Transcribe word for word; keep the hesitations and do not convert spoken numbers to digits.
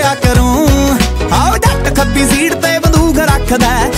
करूं। आओ जट खब्बी सीट ते बंदूक रखदा